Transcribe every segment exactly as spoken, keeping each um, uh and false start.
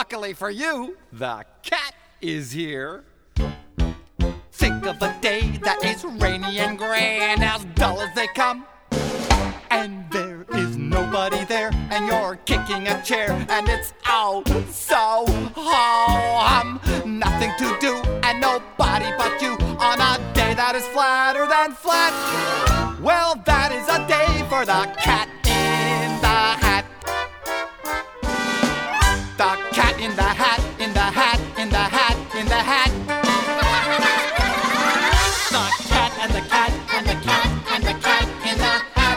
Luckily for you, the cat is here. Think of a day that is rainy and gray and as dull as they come. And there is nobody there, and you're kicking a chair, and it's oh so hum. Nothing to do, and nobody but you on a day that is flatter than flat. Well, that is a day for the cat in the hat. The cat in the hat, in the hat, in the hat, in the hat. The cat and the cat and the cat and the cat in the hat.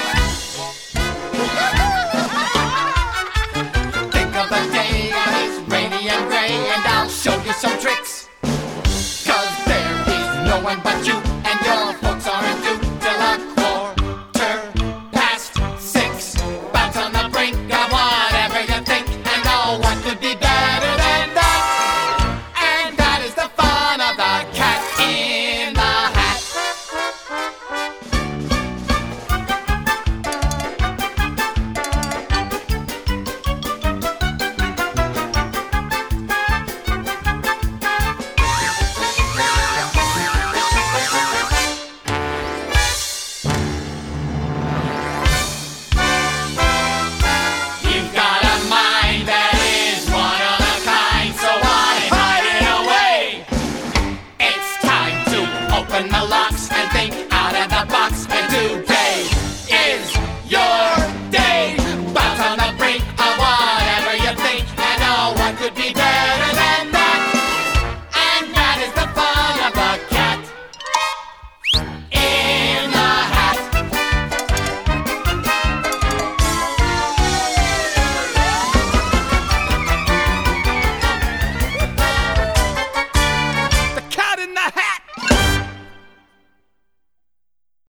Think of a day that is rainy and gray, and I'll show you some tricks. 'Cause there is no one but you